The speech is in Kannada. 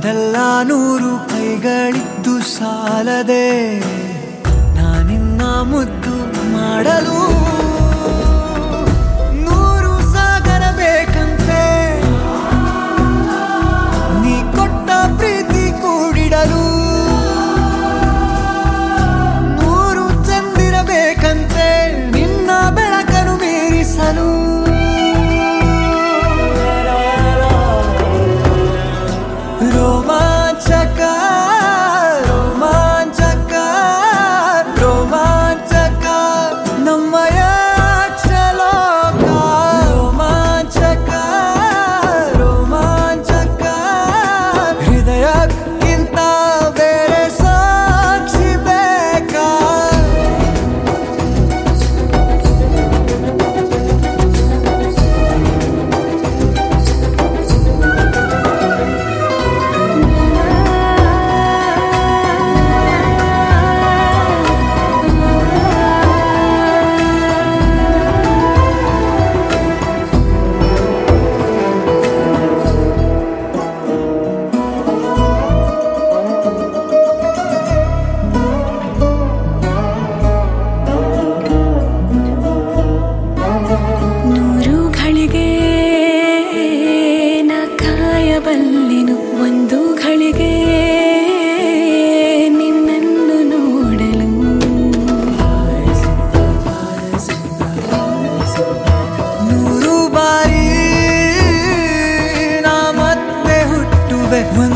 ಒಂದಲ್ಲ ನೂರು ಕೈಗಳಿದ್ದು ಸಾಲದೆ ನಾನಿನ್ನ ಮುದ್ದು ಮಾಡಲು ನೂರು ಸಾಗರ ಬೇಕಂತೆ ನೀ ಕೊಟ್ಟ ಪ್ರೀತಿ ಕೂಡಿಡಲು ನೂರು ಚಂದಿರಬೇಕಂತೆ ನಿನ್ನ ಬೆಳಕನ್ನು ಮೀರಿಸಲು ರೋಮಾಂಚಕ ರೋಮಾಂಚಕ ರೋಮಾಂಚಕ ನಮ್ಮಯ ಕ್ಷಲೋಕ ರೋಮಾಂಚಕ ರೋಮಾಂಚಕ ಹೃದಯಕ್ಕಿಂತ ಬೇರೆ ಸಾಕ್ಷಿ ಬೇಕಾ ಬಲ್ಲಿನು ಒಂದು ಘಳಿಗೆ ನಿನ್ನನ್ನು ನೋಡಲು ನೂರು ಬಾರಿ ನಾ ಮತ್ತೆ ಹುಟ್ಟುವೆ